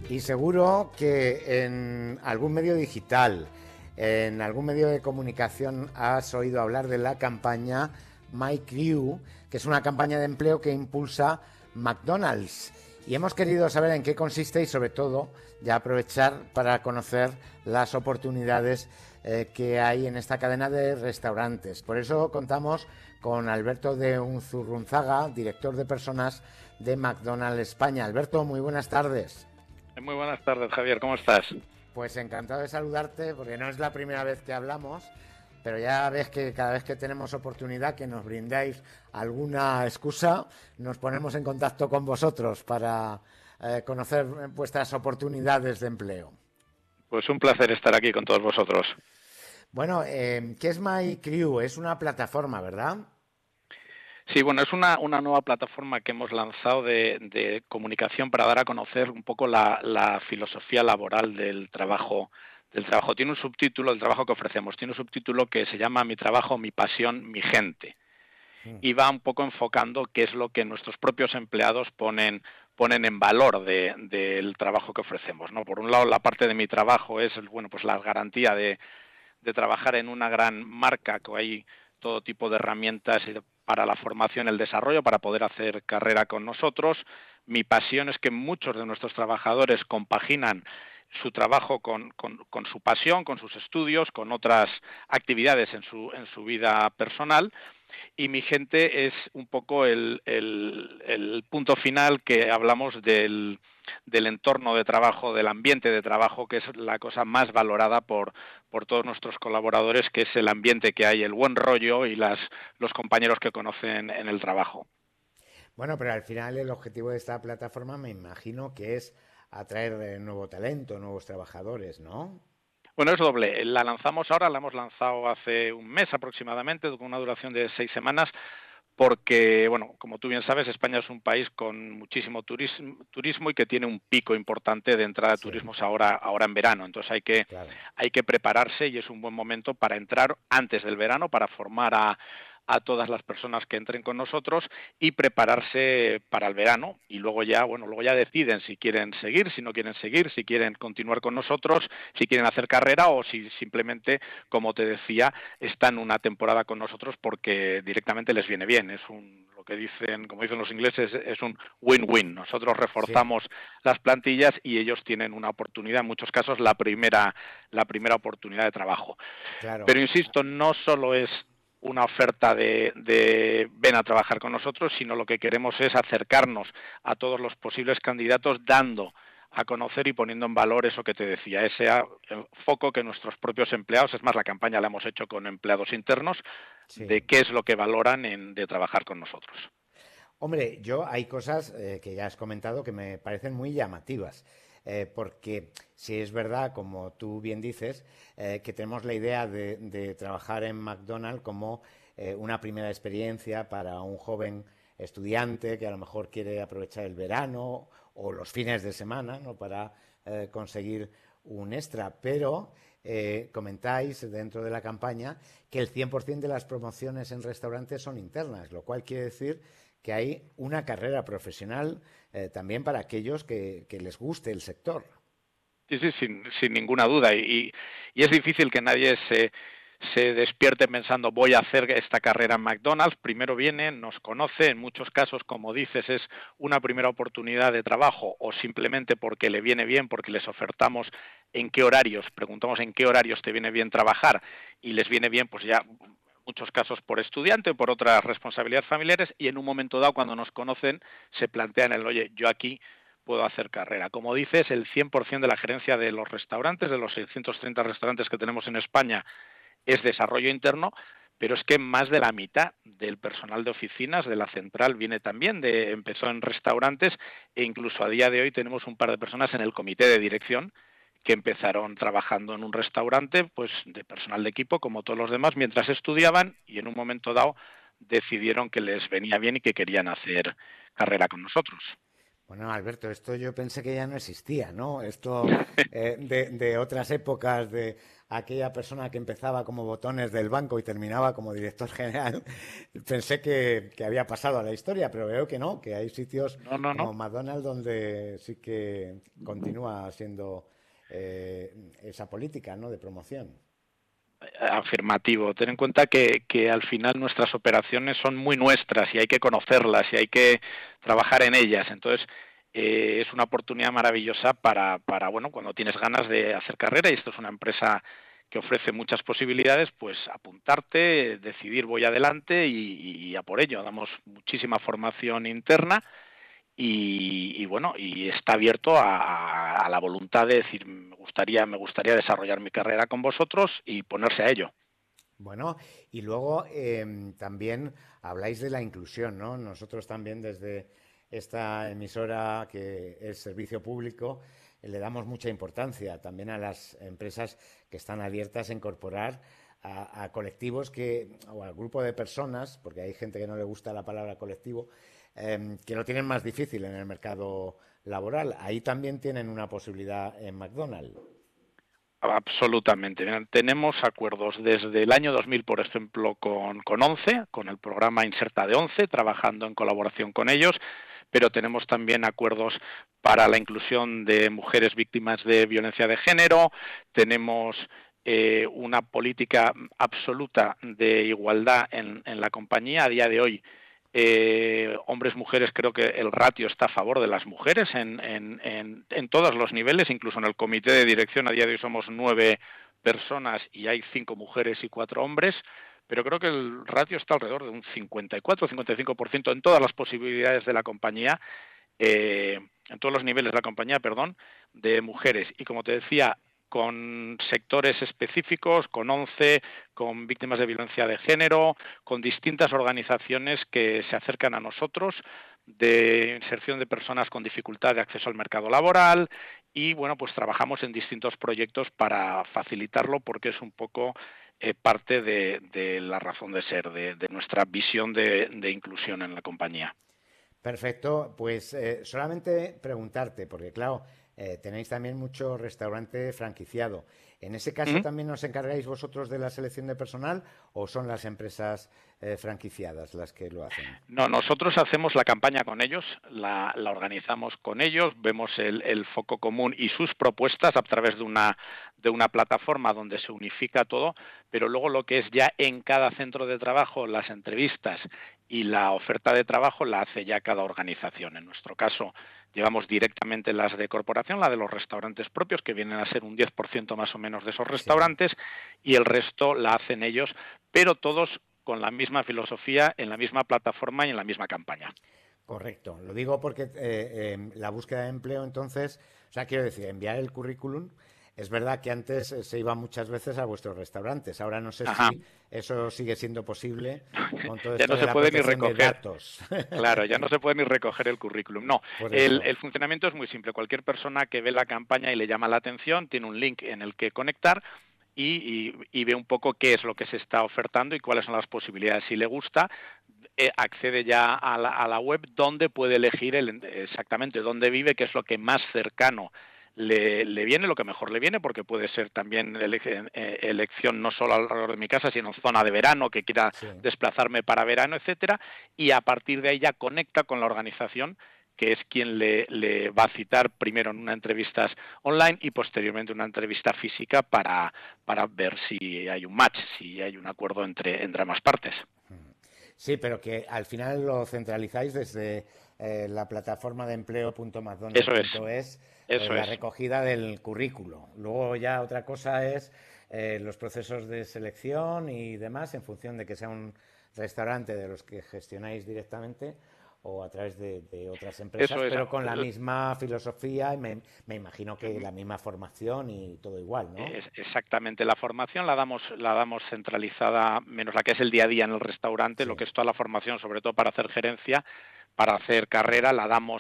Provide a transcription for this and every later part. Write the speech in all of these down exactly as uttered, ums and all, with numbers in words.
Y seguro que en algún medio digital, en algún medio de comunicación has oído hablar de la campaña My Crew, que es una campaña de empleo que impulsa McDonald's. Y hemos querido saber en qué consiste y sobre todo ya aprovechar para conocer las oportunidades eh, que hay en esta cadena de restaurantes. Por eso contamos con Alberto de Unzurrunzaga, director de personas de McDonald's España. Alberto, muy buenas tardes. Muy buenas tardes, Javier, ¿cómo estás? Pues encantado de saludarte, porque no es la primera vez que hablamos, pero ya ves que cada vez que tenemos oportunidad que nos brindáis alguna excusa, nos ponemos en contacto con vosotros para eh, conocer vuestras oportunidades de empleo. Pues un placer estar aquí con todos vosotros. Bueno, eh, ¿qué es My Crew? Es una plataforma, ¿verdad? Sí, bueno, es una, una nueva plataforma que hemos lanzado de, de comunicación para dar a conocer un poco la, la filosofía laboral del trabajo, del trabajo. Tiene un subtítulo, el trabajo que ofrecemos, tiene un subtítulo que se llama Mi trabajo, mi pasión, mi gente. Mm. Y va un poco enfocando qué es lo que nuestros propios empleados ponen ponen en valor de, del trabajo que ofrecemos, ¿no? Por un lado, la parte de mi trabajo es, bueno, pues la garantía de de trabajar en una gran marca que hay todo tipo de herramientas para la formación y el desarrollo, para poder hacer carrera con nosotros. Mi pasión es que muchos de nuestros trabajadores compaginan su trabajo con, con, con su pasión, con sus estudios, con otras actividades en su, en su vida personal. Y mi gente es un poco el, el, el punto final que hablamos del, del entorno de trabajo, del ambiente de trabajo, que es la cosa más valorada por, por todos nuestros colaboradores, que es el ambiente que hay, el buen rollo y las, los compañeros que conocen en el trabajo. Bueno, pero al final el objetivo de esta plataforma me imagino que es atraer eh, nuevo talento, nuevos trabajadores, ¿no? Bueno, es doble. La lanzamos ahora, la hemos lanzado hace un mes aproximadamente, con una duración de seis semanas, porque, bueno, como tú bien sabes, España es un país con muchísimo turismo, turismo y que tiene un pico importante de entrada de Sí, turismos ahora, ahora en verano. Entonces hay que, claro. hay que prepararse y es un buen momento para entrar antes del verano, para formar a, a todas las personas que entren con nosotros y prepararse para el verano. Y luego ya, bueno, luego ya deciden si quieren seguir, si no quieren seguir, si quieren continuar con nosotros, si quieren hacer carrera o si simplemente, como te decía, están una temporada con nosotros porque directamente les viene bien. Es un, lo que dicen, como dicen los ingleses, es un win-win. Nosotros Sí, reforzamos las plantillas y ellos tienen una oportunidad, en muchos casos la primera, la primera oportunidad de trabajo. Pero claro. insisto, no solo es una oferta de, de ven a trabajar con nosotros, sino lo que queremos es acercarnos a todos los posibles candidatos dando a conocer y poniendo en valor eso que te decía, ese foco que nuestros propios empleados, es más, la campaña la hemos hecho con empleados internos, Sí. de qué es lo que valoran en, de trabajar con nosotros. Hombre, yo hay cosas eh, que ya has comentado que me parecen muy llamativas, eh, porque si es verdad, como tú bien dices, eh, que tenemos la idea de, de trabajar en McDonald's como eh, una primera experiencia para un joven estudiante que a lo mejor quiere aprovechar el verano o los fines de semana, ¿no? Para eh, conseguir un extra, pero eh, comentáis dentro de la campaña que el cien por ciento de las promociones en restaurantes son internas, lo cual quiere decir que hay una carrera profesional eh, también para aquellos que, que, les guste el sector. Sí, sí, sin, sin ninguna duda. Y, y es difícil que nadie se, se despierte pensando voy a hacer esta carrera en McDonald's. Primero viene, nos conoce, en muchos casos, como dices, es una primera oportunidad de trabajo o simplemente porque le viene bien, porque les ofertamos en qué horarios, preguntamos en qué horarios te viene bien trabajar y les viene bien, pues ya muchos casos por estudiante o por otras responsabilidades familiares y en un momento dado cuando nos conocen se plantean el oye, yo aquí puedo hacer carrera. Como dices, el cien por ciento de la gerencia de los restaurantes, de los seiscientos treinta restaurantes que tenemos en España, es desarrollo interno, pero es que más de la mitad del personal de oficinas de la central viene también de empezó en restaurantes e incluso a día de hoy tenemos un par de personas en el comité de dirección que empezaron trabajando en un restaurante, pues de personal de equipo como todos los demás mientras estudiaban y en un momento dado decidieron que les venía bien y que querían hacer carrera con nosotros. Bueno, Alberto, esto yo pensé que ya no existía, ¿no? Esto eh, de, de otras épocas, de aquella persona que empezaba como botones del banco y terminaba como director general, pensé que, que había pasado a la historia, pero veo que no, que hay sitios No, no, no. como McDonald's donde sí que continúa siendo eh, esa política, ¿no? De promoción. Afirmativo. Ten en cuenta que, que al final nuestras operaciones son muy nuestras y hay que conocerlas y hay que trabajar en ellas. Entonces, eh, es una oportunidad maravillosa para, para, bueno, cuando tienes ganas de hacer carrera, y esto es una empresa que ofrece muchas posibilidades, pues apuntarte, decidir voy adelante y, y a por ello. Damos muchísima formación interna y, y bueno, y está abierto a, a la voluntad de decir, me gustaría, me gustaría desarrollar mi carrera con vosotros y ponerse a ello. Bueno, y luego em, también habláis de la inclusión, ¿no? Nosotros también desde esta emisora que es servicio público eh, le damos mucha importancia también a las empresas que están abiertas a incorporar a, a colectivos que, o al grupo de personas, porque hay gente que no le gusta la palabra colectivo, em, que lo tienen más difícil en el mercado laboral. Ahí también tienen una posibilidad en McDonald's. Absolutamente. Mira, tenemos acuerdos desde el año dos mil, por ejemplo, con, con ONCE, con el programa Inserta de ONCE, trabajando en colaboración con ellos, pero tenemos también acuerdos para la inclusión de mujeres víctimas de violencia de género, tenemos eh, una política absoluta de igualdad en, en la compañía. A día de hoy, eh, hombres, mujeres, creo que el ratio está a favor de las mujeres en, en, en, en todos los niveles, incluso en el comité de dirección. A día de hoy somos nueve personas y hay cinco mujeres y cuatro hombres, pero creo que el ratio está alrededor de un cincuenta y cuatro, cincuenta y cinco por ciento en todas las posibilidades de la compañía, eh, en todos los niveles de la compañía, perdón, de mujeres. Y como te decía, con sectores específicos, con ONCE, con víctimas de violencia de género, con distintas organizaciones que se acercan a nosotros de inserción de personas con dificultad de acceso al mercado laboral y, bueno, pues trabajamos en distintos proyectos para facilitarlo porque es un poco eh, parte de, de la razón de ser, de, de nuestra visión de, de inclusión en la compañía. Perfecto, pues eh, solamente preguntarte, porque claro, eh, tenéis también mucho restaurante franquiciado. ¿En ese caso Ujú. también os encargáis vosotros de la selección de personal o son las empresas eh, franquiciadas las que lo hacen? No, nosotros hacemos la campaña con ellos, la, la organizamos con ellos, vemos el, el foco común y sus propuestas a través de una, de una plataforma donde se unifica todo, pero luego lo que es ya en cada centro de trabajo, las entrevistas y la oferta de trabajo la hace ya cada organización. En nuestro caso, llevamos directamente las de corporación, la de los restaurantes propios, que vienen a ser un diez por ciento más o menos de esos Sí. restaurantes, y el resto la hacen ellos, pero todos con la misma filosofía, en la misma plataforma y en la misma campaña. Correcto, lo digo porque eh, em, la búsqueda de empleo, entonces, o sea, quiero decir, enviar el currículum, es verdad que antes eh, se iba muchas veces a vuestros restaurantes, ahora no sé Ajá. si eso sigue siendo posible con todo Ya esto no de se la puede ni protección de recoger. datos. Claro, ya no se puede ni recoger el currículum. No, Por el, eso. el funcionamiento es muy simple. Cualquier persona que ve la campaña y le llama la atención tiene un link en el que conectar y, y, y ve un poco qué es lo que se está ofertando y cuáles son las posibilidades. Si le gusta, eh, accede ya a la, a la web donde puede elegir el, exactamente dónde vive, qué es lo que más cercano le, le viene, lo que mejor le viene, porque puede ser también ele eh, elección no solo alrededor de mi casa, sino en zona de verano, que quiera Sí. desplazarme para verano, etcétera, y a partir de ahí ya conecta con la organización, que es quien le, le va a citar primero en una entrevista online y posteriormente una entrevista física para, para ver si hay un match, si hay un acuerdo entre, entre ambas partes. Sí, pero que al final lo centralizáis desde eh, la plataforma de Eso es, empleo.macdonald.es, eh, eso la es. recogida del currículo. Luego ya otra cosa es eh, los procesos de selección y demás en función de que sea un restaurante de los que gestionáis directamente o a través de, de otras empresas, Eso es. pero con la misma filosofía y me, me imagino que la misma formación y todo igual, ¿no? Es exactamente, la formación la damos la damos centralizada, menos la que es el día a día en el restaurante, lo Sí. que es toda la formación, sobre todo para hacer gerencia, para hacer carrera, la damos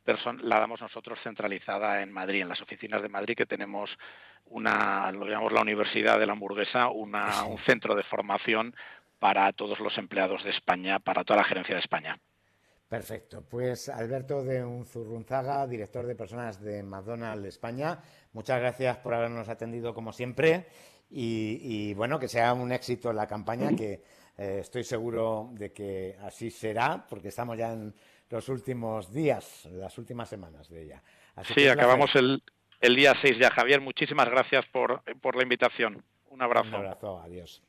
la damos nosotros centralizada en Madrid, en las oficinas de Madrid, que tenemos una, lo llamamos la Universidad de la Hamburguesa, una, un Sí. centro de formación para todos los empleados de España, para toda la gerencia de España. Perfecto. Pues Alberto de Unzurrunzaga, director de personas de McDonald's España, muchas gracias por habernos atendido como siempre y, y bueno, que sea un éxito la campaña, que eh, estoy seguro de que así será, porque estamos ya en los últimos días, las últimas semanas de ella. Así que Sí, un placer. acabamos el, el día seis ya. Javier, muchísimas gracias por, por la invitación. Un Un abrazo. abrazo, adiós.